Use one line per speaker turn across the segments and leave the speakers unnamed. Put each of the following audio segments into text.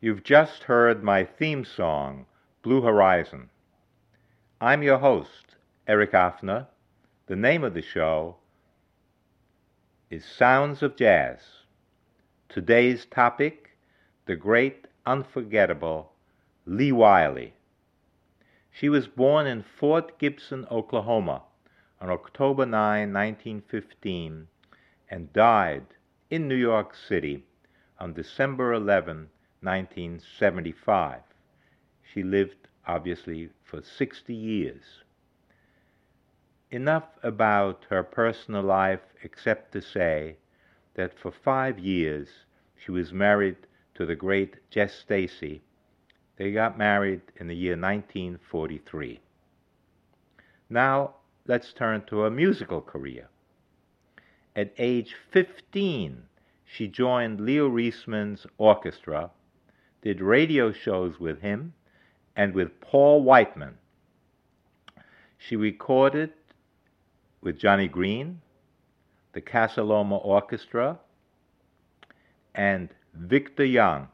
You've just heard my theme song, Blue Horizon. I'm your host, Eric Offner. The name of the show is Sounds of Jazz. Today's topic, the great, unforgettable Lee Wiley. She was born in Fort Gibson, Oklahoma, on October 9, 1915, and died in New York City on December 11, 1975. She lived, obviously, for 60 years. Enough about her personal life except to say that for 5 years she was married to the great Jess Stacy. They got married in the year 1943. Now, let's turn to her musical career. At age 15, she joined Leo Reisman's orchestra, did radio shows with him and with Paul Whiteman. She recorded with Johnny Green, the Casa Loma Orchestra, and Victor Young.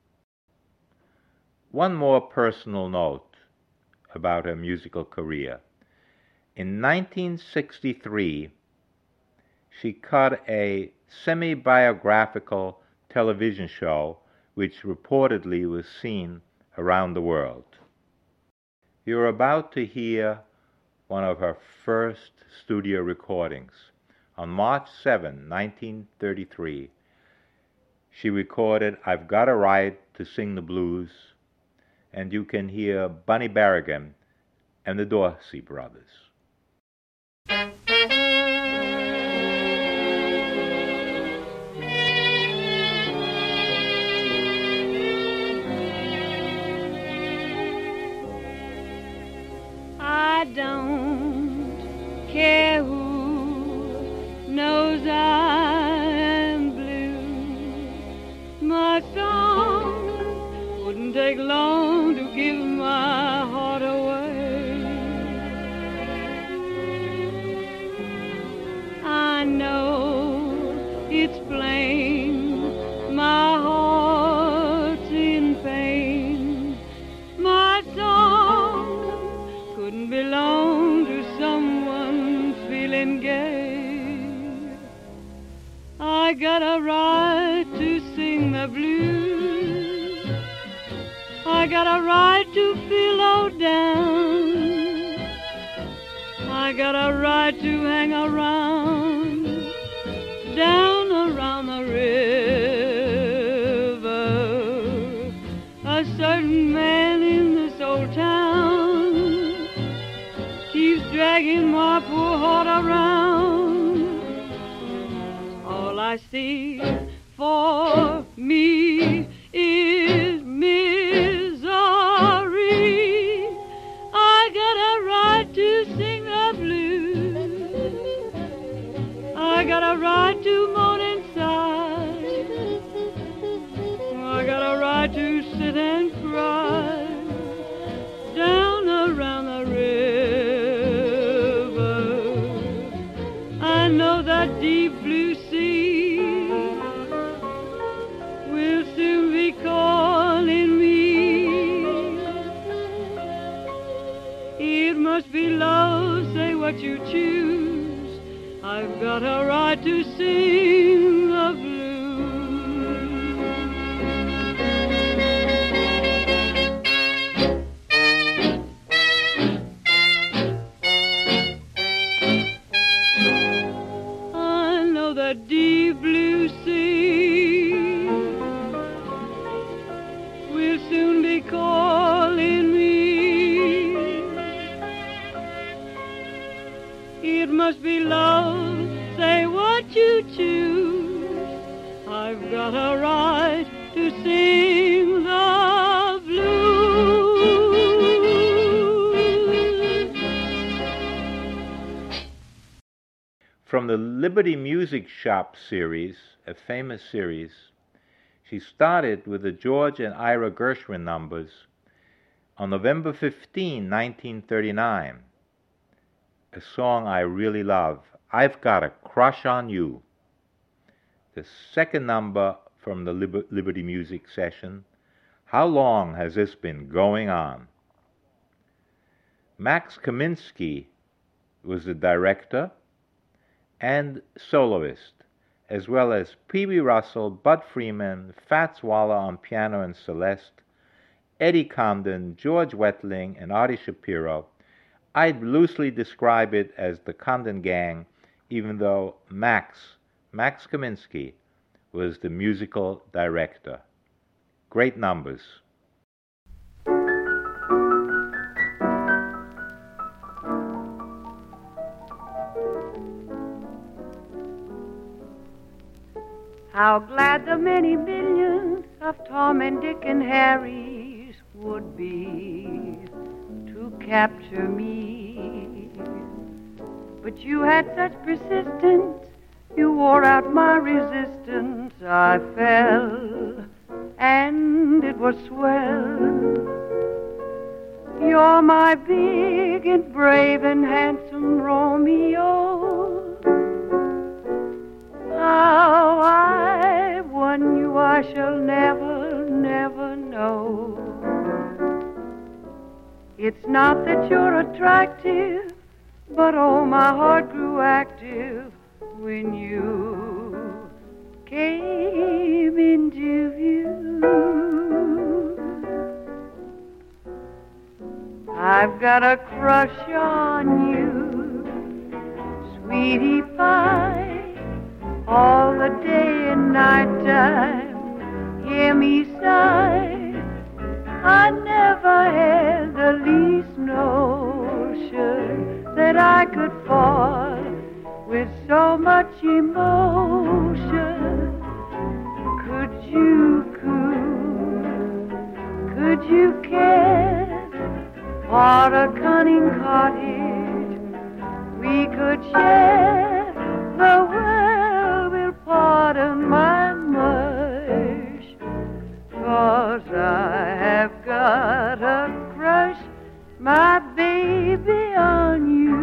One more personal note about her musical career. In 1963, she cut a semi-biographical television show which reportedly was seen around the world. You're about to hear one of her first studio recordings. On March 7, 1933, she recorded I've Got a Right to Sing the Blues, and you can hear Bunny Berrigan and the Dorsey Brothers.
I don't care who knows I am blue. My song wouldn't take long to give my heart away. I know it's plain my heart's in pain. My song couldn't belong to someone feeling gay. I got a right to sing the blues. I got a right to feel low down. I got a right to hang around, down around the river. A certain man in this old town keeps dragging my poor heart around. All I see for me is misery. I got a right to sing the blues. I got a right to moan inside. I got a right to sit and cry down around the river. I know that deep blue sea will soon be calling me. It must be love, say what you choose. I've got a right to sing the blues. I know the deep blue sea will soon be calling me. It must be love, say what you choose. I've got a right to sing the blues.
From the Liberty Music Shop series, a famous series, she started with the George and Ira Gershwin numbers on November 15, 1939. A song I really love, I've Got a Crush on You. The second number from the Liberty Music session, How long has this been going on? Max Kaminsky was the director and soloist, as well as P.B. Russell, Bud Freeman, Fats Waller on piano and Celeste, Eddie Condon, George Wettling, and Artie Shapiro. I'd loosely describe it as the Condon Gang, even though Max Kaminsky, was the musical director. Great numbers.
How glad the many millions of Tom and Dick and Harrys would be to capture me. But you had such persistence, you wore out my resistance. I fell, and it was swell. You're my big and brave and handsome Romeo. How I won you I shall never, never know. It's not that you're attractive, but oh, my heart grew active when you came into view. I've got a crush on you, sweetie pie. All the day and night time, hear me sigh. I never had the least notion that I could fall with so much emotion. Could you care for a cunning cottage we could share the world? Pardon my mush, 'cause I have got a crush, my baby, on you.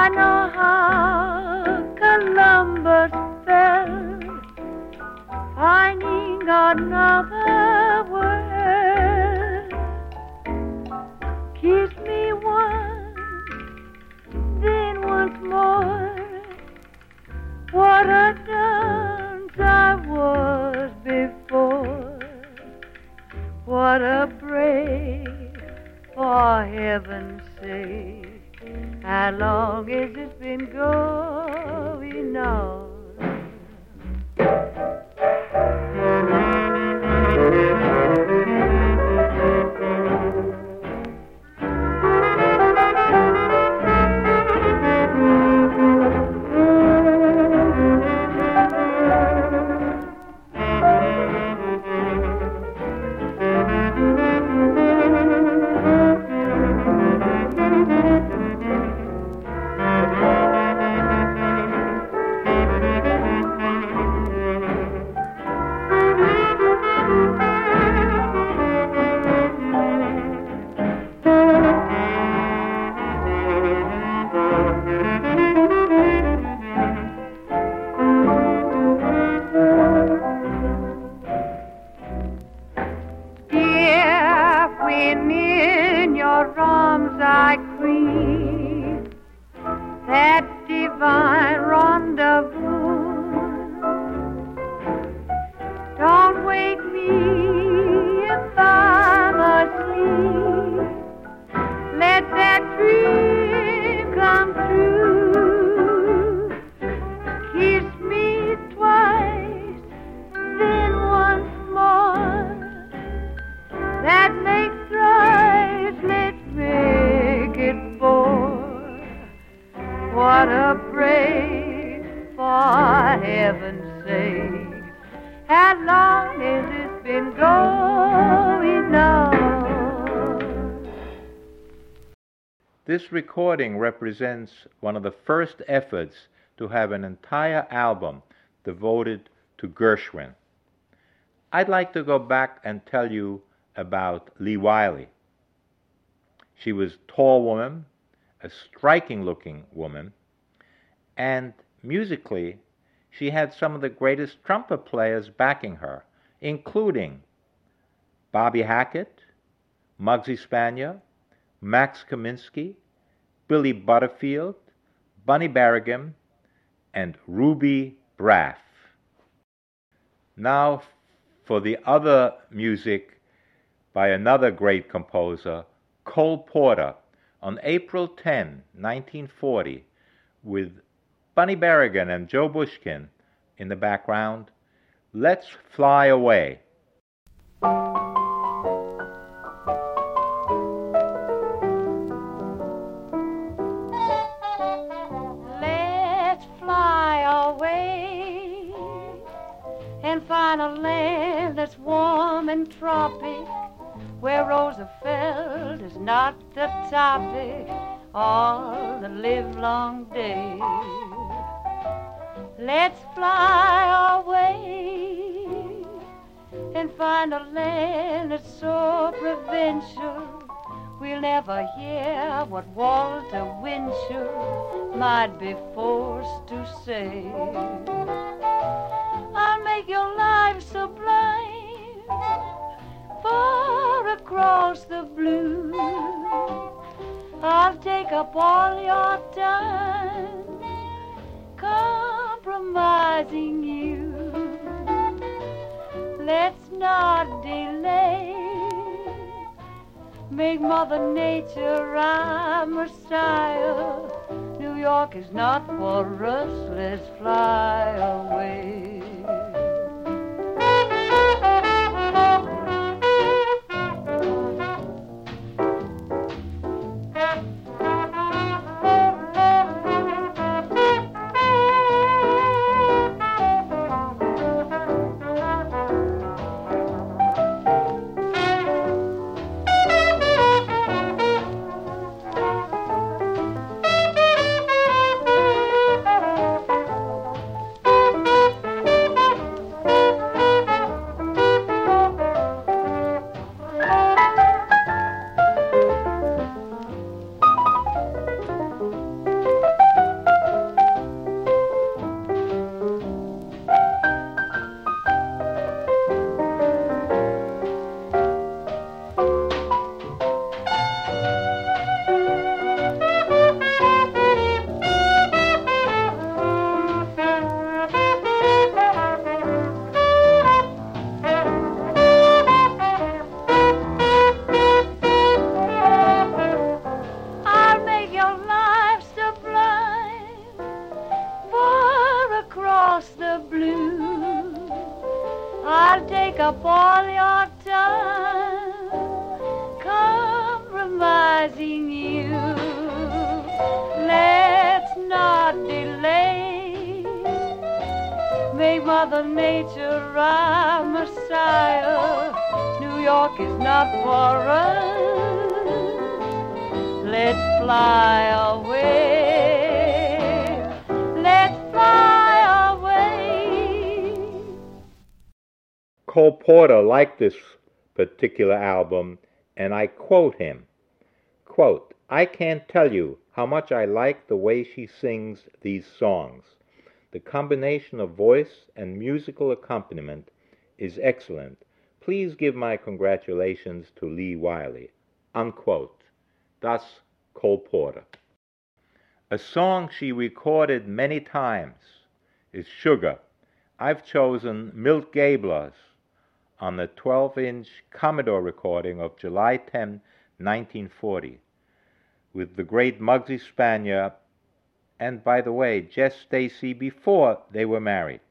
I know how Columbus felt, finding another world. Kiss me once, then once more. What a dunce I was before. What a break, for heaven's sake. How long has this been going on? When in your arms I crave that divine rendezvous, don't wake me if I'm asleep. Let that dream come true. Kiss me twice, then once more. That makes thrice, let's make it four. What a break, for heaven's sake. How long has this been going on?
This recording represents one of the first efforts to have an entire album devoted to Gershwin. I'd like to go back and tell you about Lee Wiley. She was a tall woman, a striking-looking woman, and musically, she had some of the greatest trumpet players backing her, including Bobby Hackett, Muggsy Spanier, Max Kaminsky, Billy Butterfield, Bunny Berrigan, and Ruby Braff. Now for the other music by another great composer, Cole Porter, on April 10, 1940, with Bunny Berrigan and Joe Bushkin in the background, Let's Fly Away.
Let's fly away and find a land that's warm and tropic, where Roosevelt is not the topic all the livelong day. Let's fly away and find a land that's so provincial, we'll never hear what Walter Winchell might be forced to say. I'll make your life sublime, far across the blue. I'll take up all your time, compromising you. Let's not delay, make Mother Nature rhyme or style. New York is not for us, let's fly away. up all your time compromising you. Let's not delay. Make Mother Nature our Messiah. New York is not for us. Let's fly away. Let's fly away.
Cole Porter liked this particular album, and I quote him, quote, "I can't tell you how much I like the way she sings these songs. The combination of voice and musical accompaniment is excellent. Please give my congratulations to Lee Wiley." Unquote. Thus, Cole Porter. A song she recorded many times is Sugar. I've chosen Milt Gabler's on the 12-inch Commodore recording of July 10, 1940, with the great Muggsy Spanier and, by the way, Jess Stacy before they were married.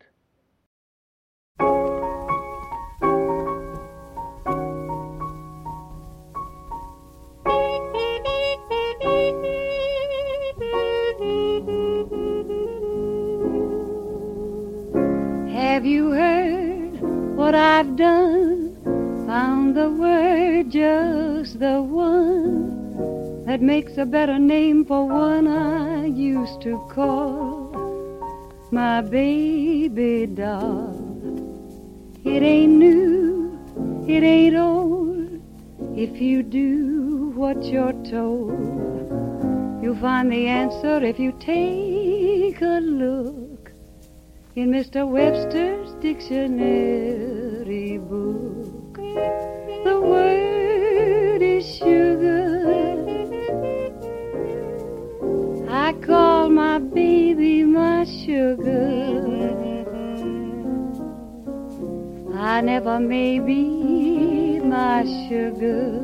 Have you heard what I've done? Found the word, just the one that makes a better name for one I used to call my baby doll. It ain't new, it ain't old. If you do what you're told, you'll find the answer if you take a look in Mr. Webster's dictionary book. The word is sugar. I call my baby my sugar. I never may be my sugar,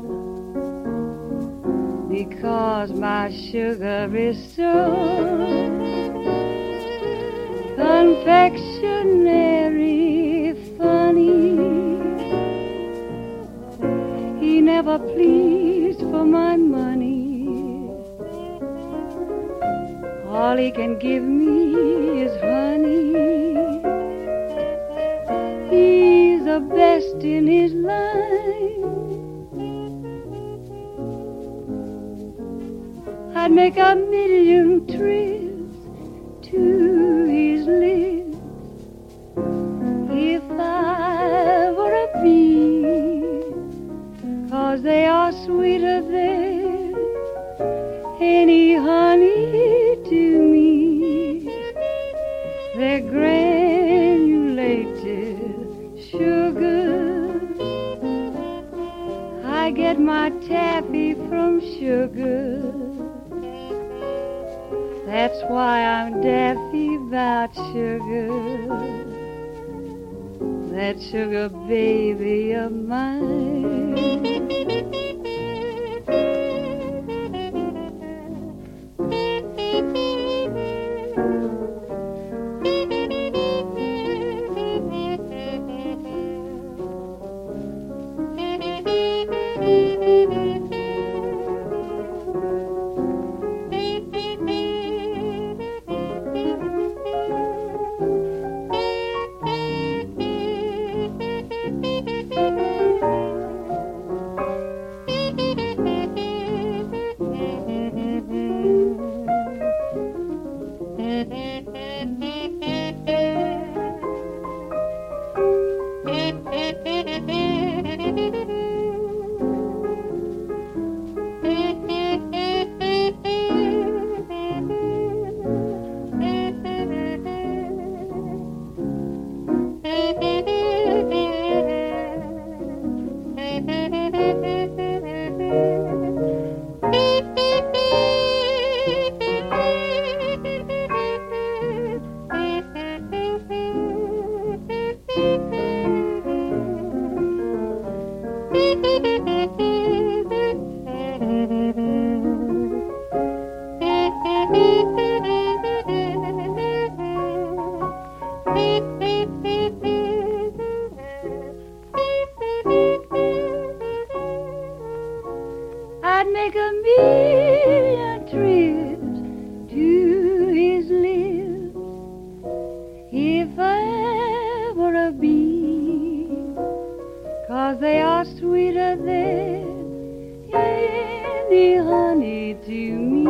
because my sugar is so confectionery funny. He never pleased for my money. All he can give me is honey. He's the best in his line. I'd make a million trips to his lips if I were a bee, 'cause they are sweeter than any honey to me. They're granulated sugar. I get my taffy from sugar. That's why I'm daffy about sugar, that sugar baby of mine.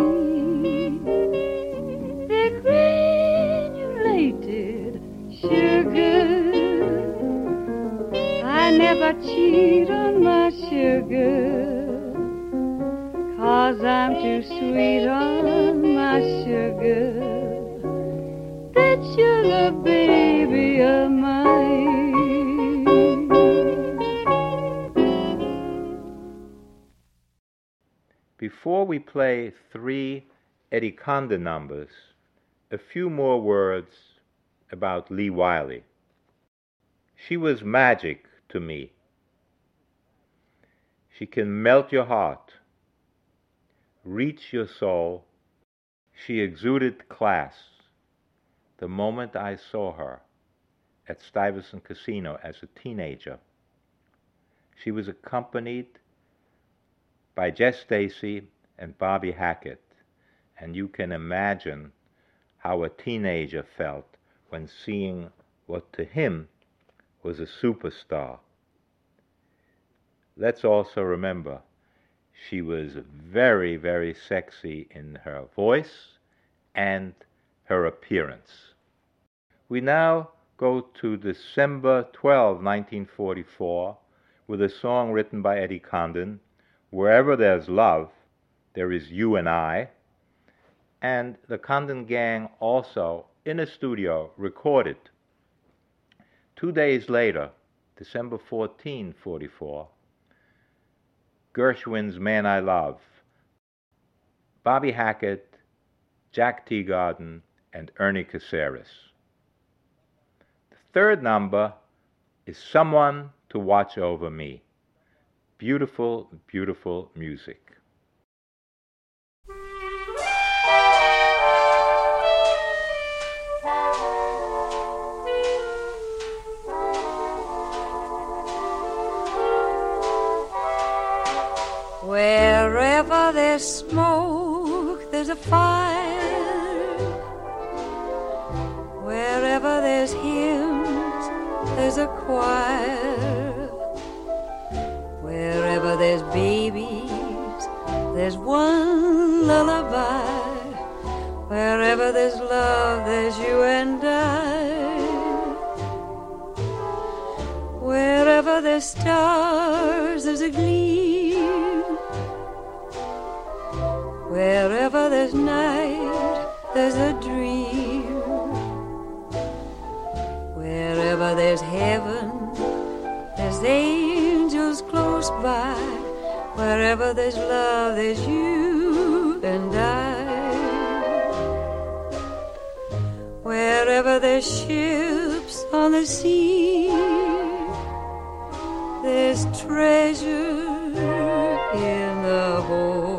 the granulated sugar. I never cheat on my sugar, 'cause I'm too sweet on my sugar. That sugar baby of mine.
Before we play 3 Eddie Condon numbers, a few more words about Lee Wiley. She was magic to me. She can melt your heart, reach your soul. She exuded class the moment I saw her at Stuyvesant Casino as a teenager. She was accompanied by Jess Stacy and Bobby Hackett, and you can imagine how a teenager felt when seeing what to him was a superstar. Let's also remember, she was very, very sexy in her voice and her appearance. We now go to December 12, 1944, with a song written by Eddie Condon, Wherever There's Love, There Is You and I, and the Condon Gang also, in a studio, recorded. 2 days later, December 14, 44, Gershwin's Man I Love, Bobby Hackett, Jack Teagarden, and Ernie Caceres. The third number is Someone to Watch Over Me. Beautiful, beautiful music.
Wherever there's smoke, there's a fire. Wherever there's hymns, there's a choir. Wherever there's babies, there's one lullaby. Wherever there's love, there's you and I. Wherever there's stars, there's a gleam. Wherever there's night, there's a dream. Wherever there's heaven, there's angels close by. Wherever there's love, there's you and I. Wherever there's ships on the sea, there's treasure in the hold.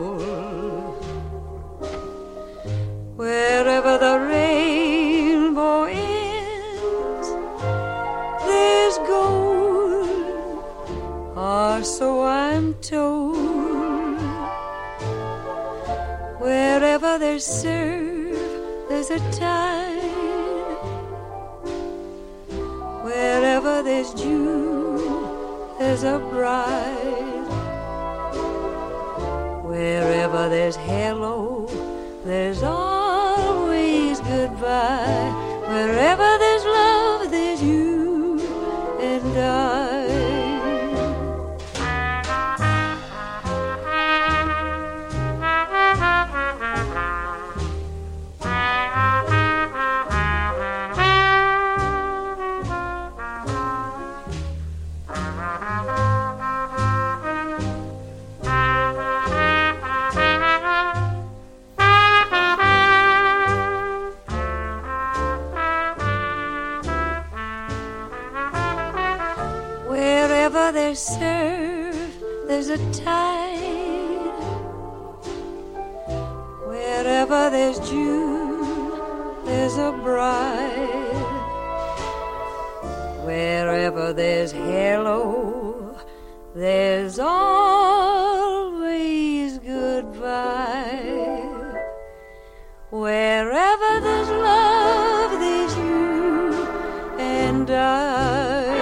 Wherever the rainbow ends, there's gold, or so I'm told. Wherever there's surf, there's a tide. Wherever there's June, there's a bride. Wherever there's hello, there's always goodbye. Wherever there's love, there's you and I. Wherever there's surf, there's a tide. Wherever there's June, there's a bride. Wherever there's hello, there's always goodbye. Wherever there's love, there's you and I.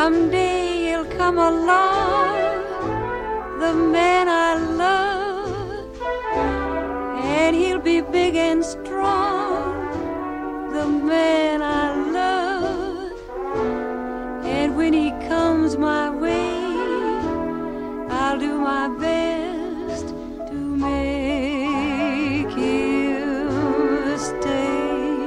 Someday he'll come along, the man I love, and he'll be big and strong, the man I love. And when he comes my way, I'll do my best to make him stay.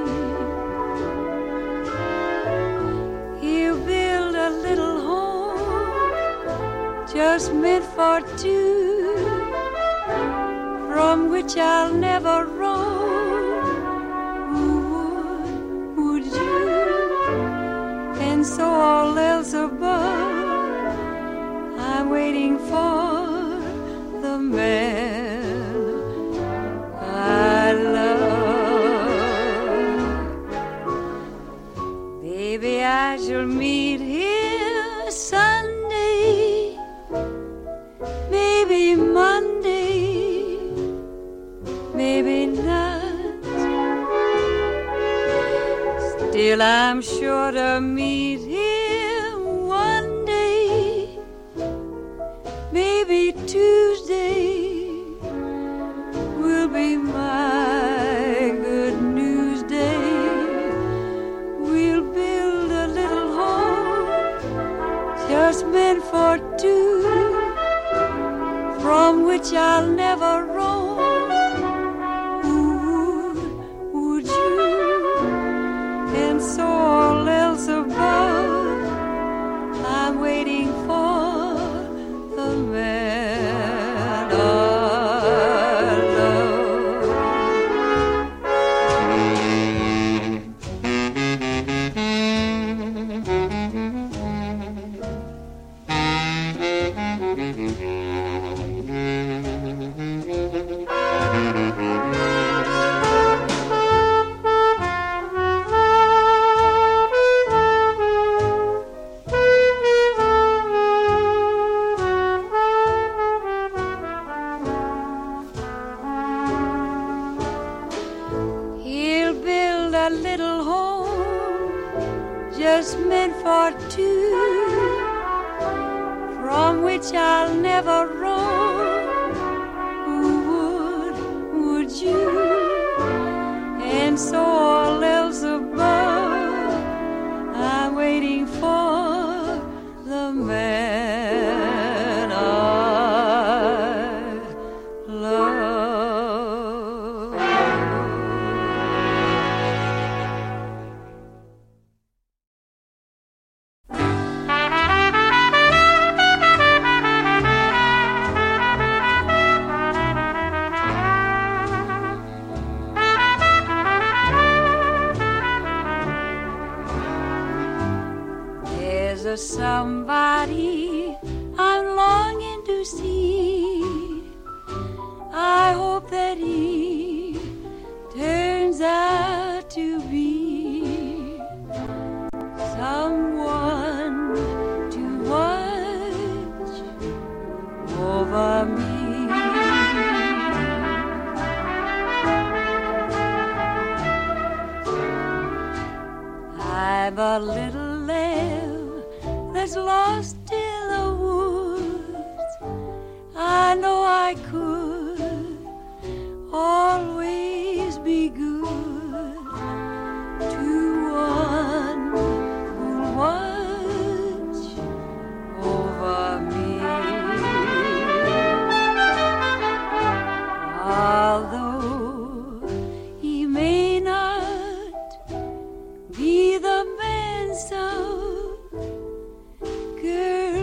He'll build a little home just meant for two, from which I'll never roam. Would you? And so all else above, I'm waiting for the man I love. Baby, I shall meet him Sunday, maybe Monday, maybe not. Still I'm sure to meet him one day, maybe Tuesday will be my good news day. We'll build a little home just meant for two, from which I'll never roam. Would you? And so all else above, I'm waiting for the man I He'll build a little home just meant for two, from which I'll never roam. Would you? And so all else above, I'm waiting for the man I love. There's a somebody I'm longing to see. I hope that he turns out to be someone to watch over me. I've a little lamb that's lost in the woods. I know I could always be good to one who'll watch over me. Although he may not be the man some girls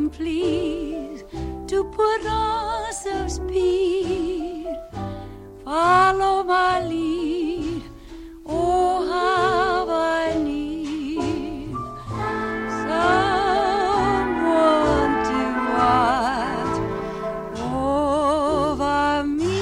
listen, please, to put on some speed. Follow my lead. Oh, how I need someone to watch over me.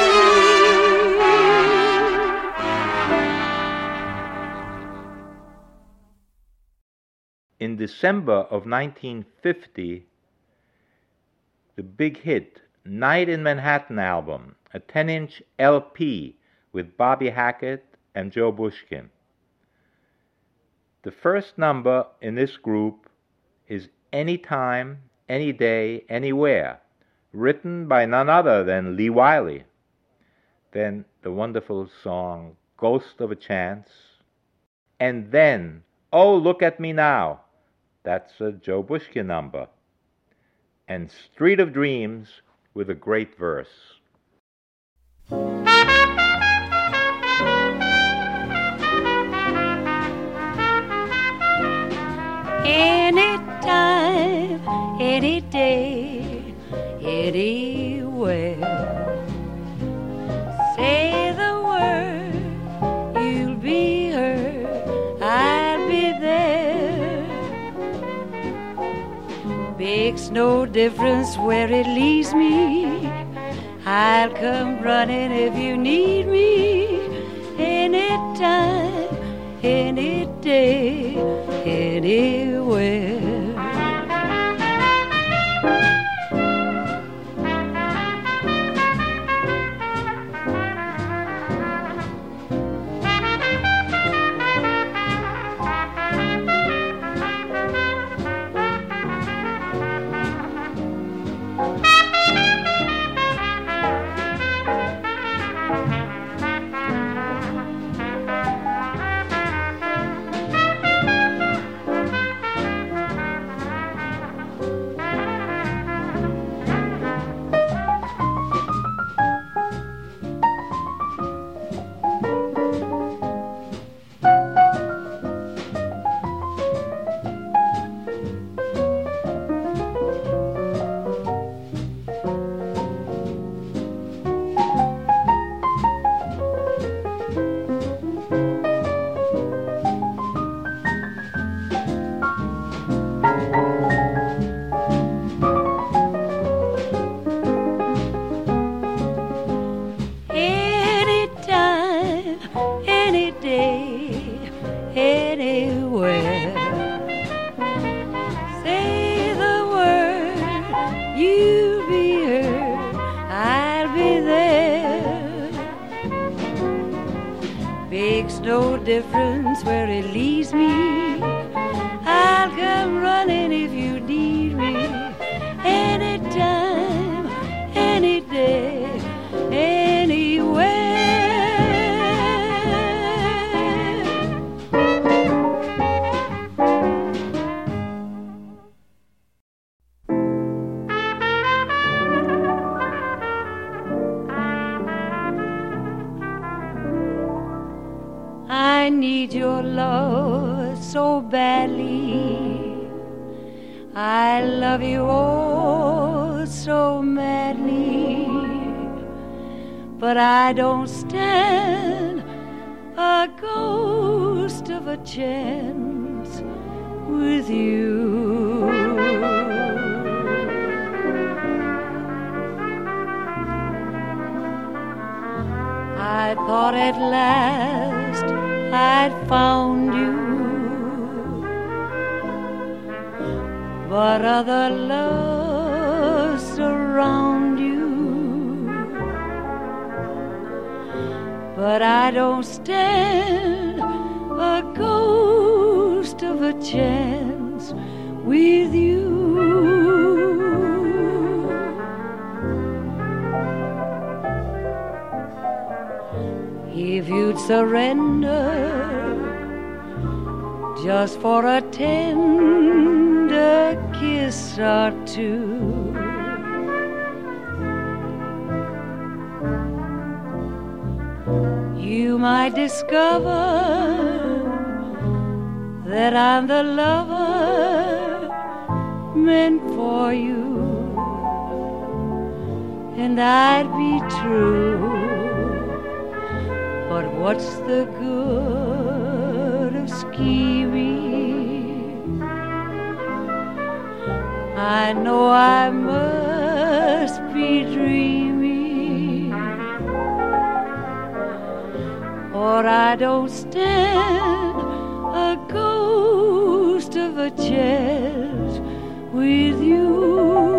In December of 1950, the big hit Night in Manhattan album, a 10-inch LP with Bobby Hackett and Joe Bushkin. The first number in this group is Anytime, Any Day, Anywhere, written by none other than Lee Wiley. Then the wonderful song Ghost of a Chance. And then, Oh, Look at Me Now. That's a Joe Bushkin number. And Street of Dreams with a great verse.
Anytime, any day, anywhere. Say the word, you'll be heard, I'll be there. Makes no difference where it leads me, I'll come running if you need me. Anytime, any day, anywhere. Makes no difference where it leads me, I'll come running if you need me. Anytime, any day, anywhere. I need your love so badly. I love you oh so madly. But I don't stand a ghost of a chance with you. I thought at last I'd found you, but other loves surround you. But I don't stand a ghost of a chance with you. If you'd surrender just for a tender kiss or two, you might discover that I'm the lover meant for you, and I'd be true. But what's the good of scheming? I know I must be dreaming, or I don't stand a ghost of a chance with you.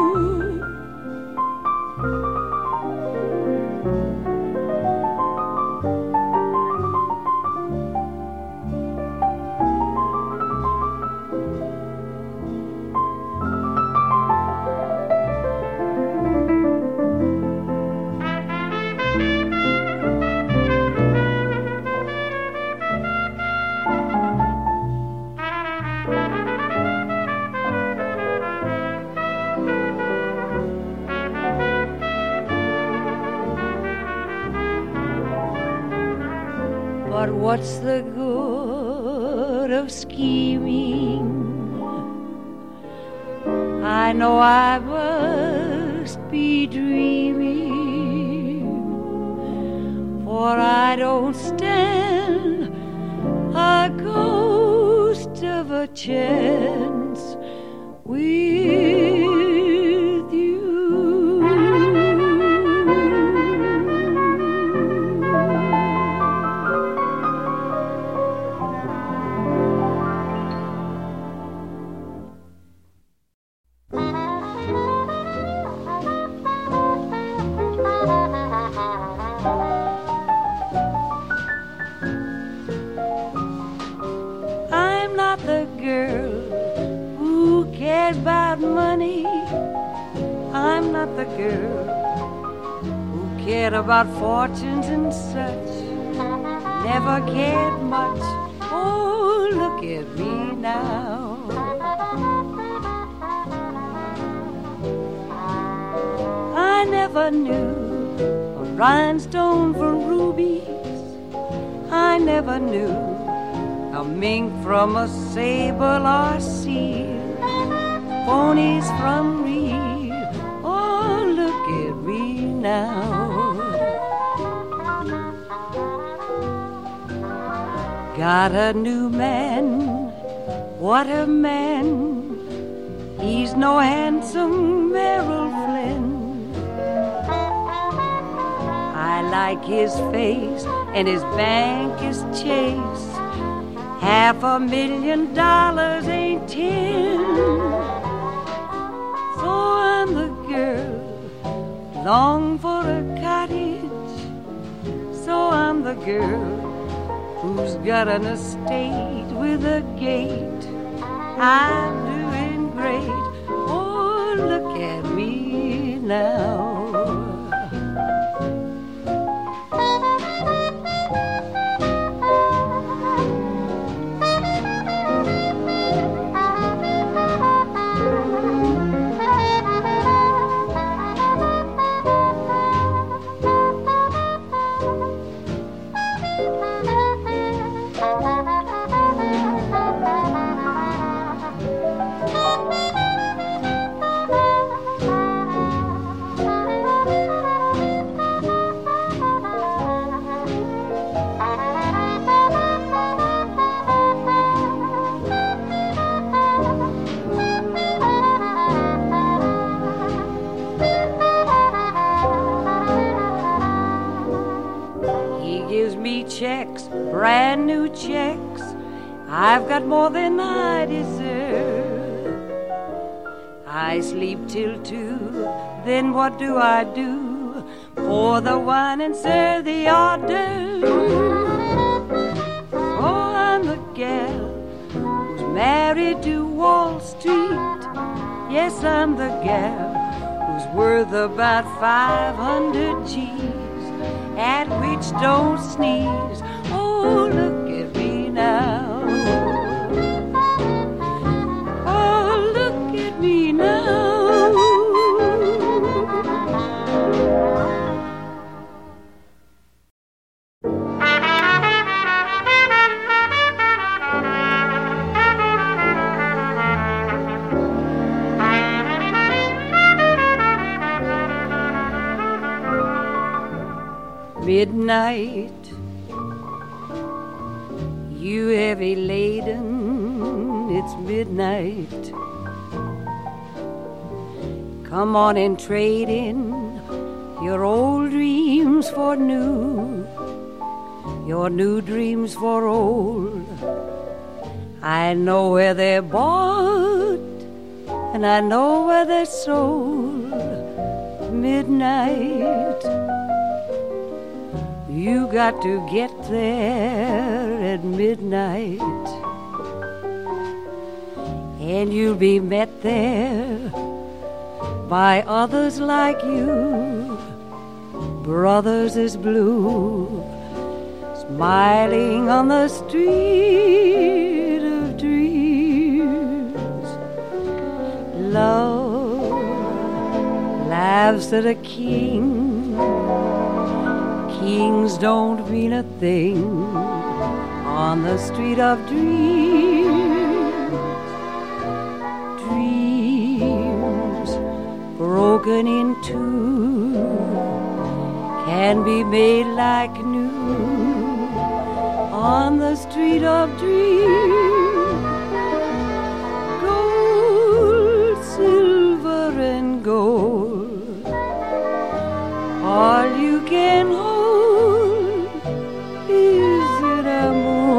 But what's the good of scheming? I know I must be dreaming, for I don't stand a ghost of a chance with you. I'm not the girl who cares about money. I'm not the girl who cared about fortunes and such. Never cared much. Oh, look at me now. I never knew a rhinestone from rubies. I never knew a mink from a sable or seal, ponies from real. Oh, look at me now. Got a new man, what a man. He's no handsome Merrill Flynn. I like his face and his bank is Chase. $500,000 ain't 10. So I'm the girl, long for a cottage. So I'm the girl who's got an estate with a gate. I'm doing great. Oh, look at me now. Checks, brand new checks. I've got more than I deserve. I sleep till 2, then what do? Pour the wine and serve the hors d'oeuvres. Oh, I'm the gal who's married to Wall Street. Yes, I'm the gal who's worth about 500 G's. At which don't sneeze. Oh, look at me now. Oh, look at me now. midnight. You heavy laden, it's midnight. Come on and trade in your old dreams for new, your new dreams for old. I know where they're bought, and I know where they're sold. Midnight. You got to get there at midnight, and you'll be met there by others like you, brothers as blue, smiling on the street of dreams. Love laughs at a king. Kings don't mean a thing on the street of dreams. Dreams broken in two can be made like new on the street of dreams. Gold, silver, and gold, all you can hold. Is it a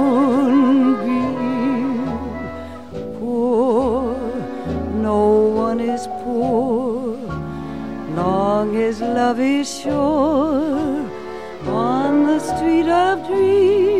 moonbeam? Poor, no one is poor, long as love is sure on the street of dreams.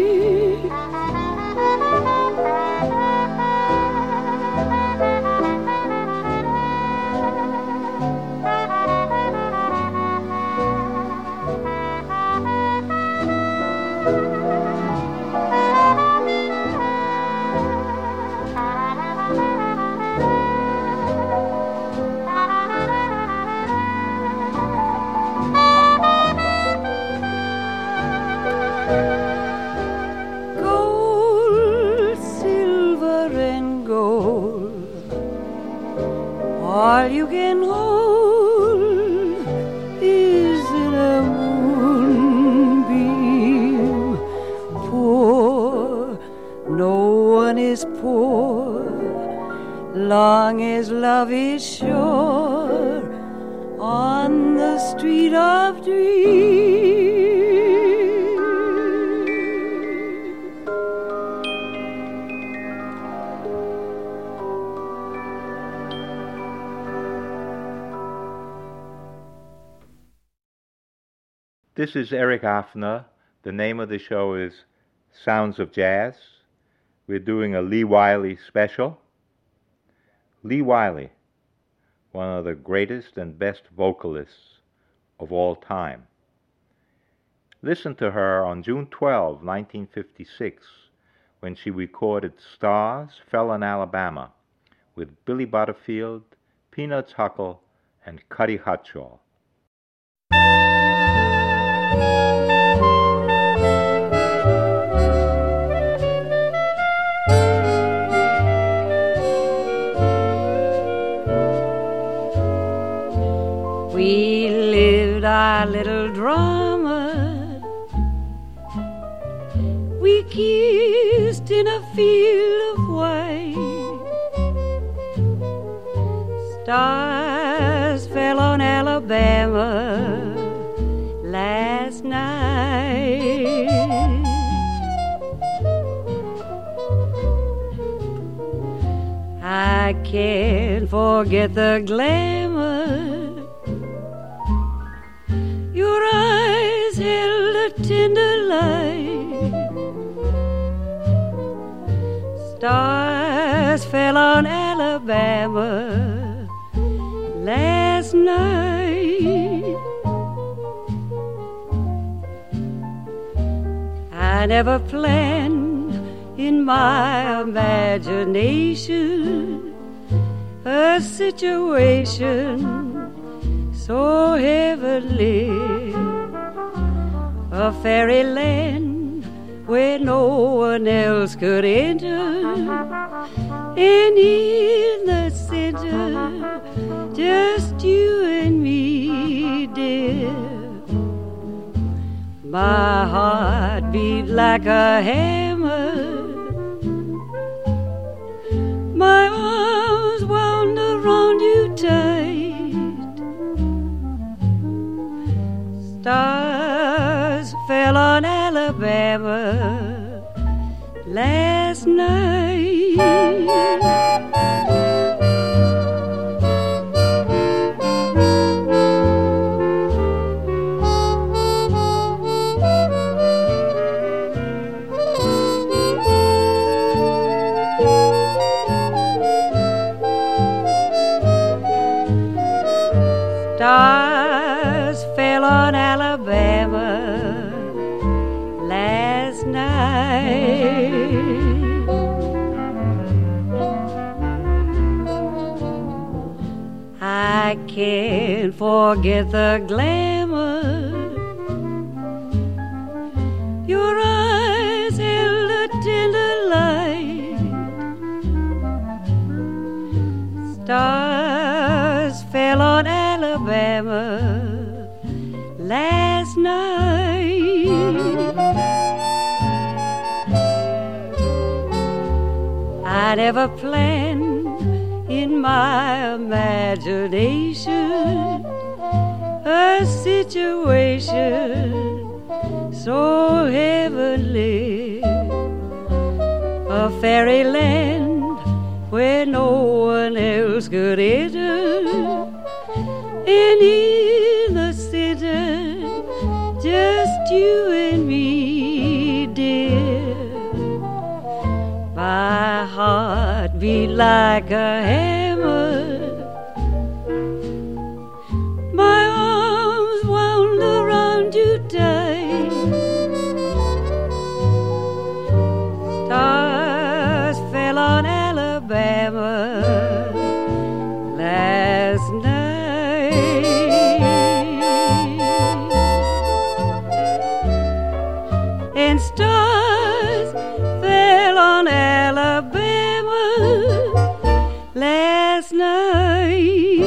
All you can hold is in a moonbeam. Poor, no one is poor, long as love is sure on the street of dreams.
This is Eric Hafner. The name of the show is Sounds of Jazz. We're doing a Lee Wiley special. Lee Wiley, one of the greatest and best vocalists of all time. Listen to her on June 12, 1956, when she recorded Stars Fell in Alabama with Billy Butterfield, Peanuts Huckle, and Cuddy Hutchall.
We lived our little drama. We kissed in a field of white. Stars fell on Alabama last night. I can't forget the glamour. Your eyes held a tender light. Stars fell on Alabama last night. I never planned in my imagination a situation so heavenly, a fairyland where no one else could enter, and in the center, just you and me, dear. My heart beat like a hammer. My arms wound around you tight. Stars fell on Alabama last night. Stars fell on Alabama last night. I can't forget the glamour your eyes held a tender light. Stars fell on Alabama last night. I never planned in my imagination a situation so heavenly, a fairyland where no one else could enter, and in the center just you and me, dear. My heart beat like a hammer. My arms wound around you tight. Stars fell on Alabama last night. And stars fell on Alabama last night.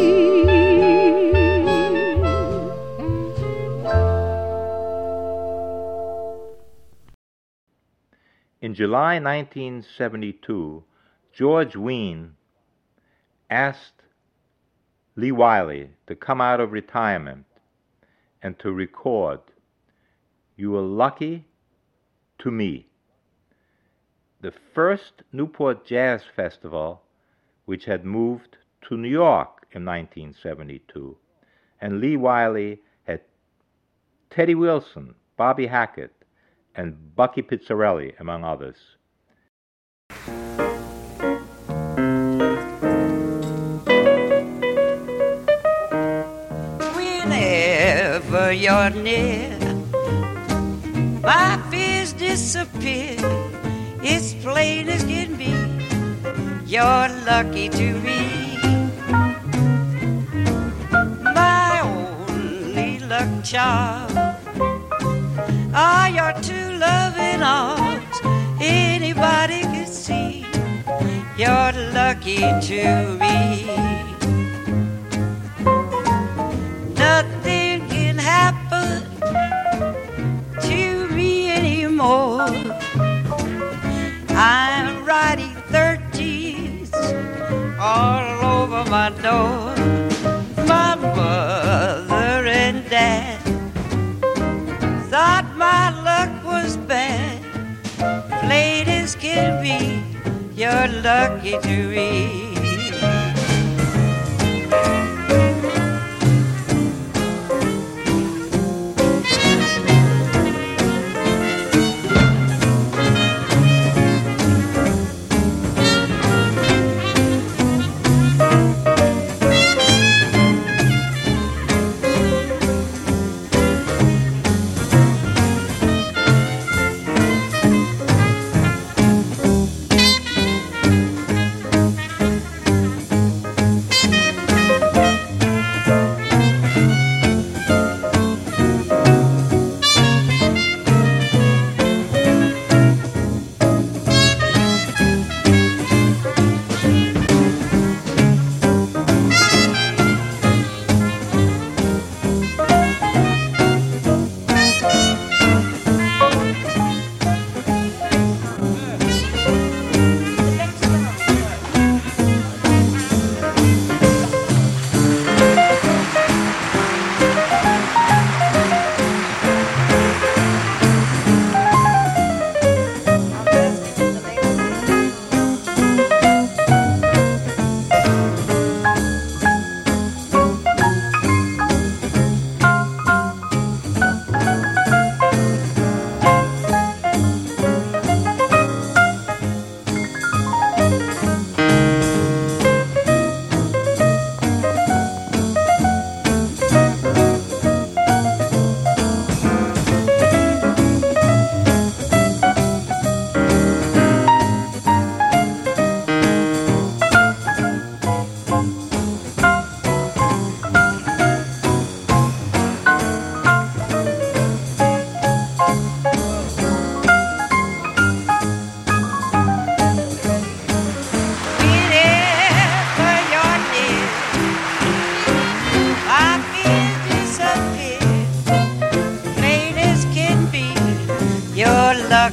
In July 1972, George Wein asked Lee Wiley to come out of retirement and to record You Were Lucky to Me, the first Newport Jazz Festival, which had moved to New York in 1972. And Lee Wiley had Teddy Wilson, Bobby Hackett, and Bucky Pizzarelli, among others.
Whenever you're near, my fears disappear. It's plain as can be, you're lucky to me. My only luck charm are your two loving arms. Anybody can see you're lucky to me. Nothing can happen to me anymore. I'm writing 13s all over my door. My mother and dad thought my luck was bad. Plain as can be, you're lucky to me.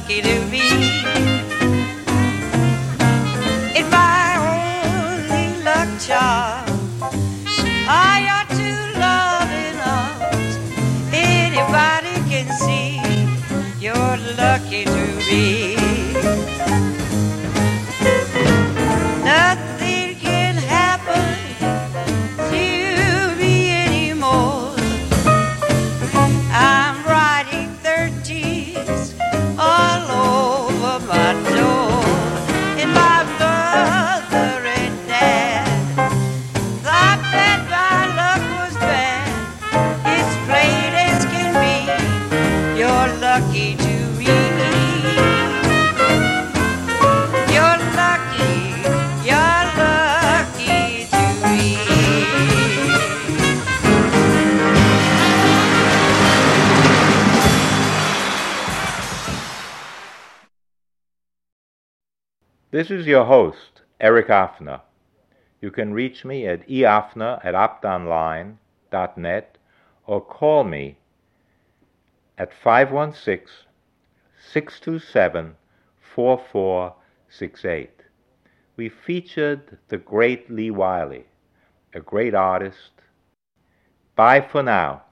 lucky to be in my only luck charm. Are your two loving arms? Anybody can see you're lucky to be. Nothing can happen to me anymore. I'm writing 13s all over my door. And my mother and dad thought that my luck was bad. It's plain as can be, you're lucky to be. You're lucky to be.
This is your host, Eric Offner. You can reach me at eoffner@optonline.net or call me at 516-627-4468. We featured the great Lee Wiley, a great artist. Bye for now.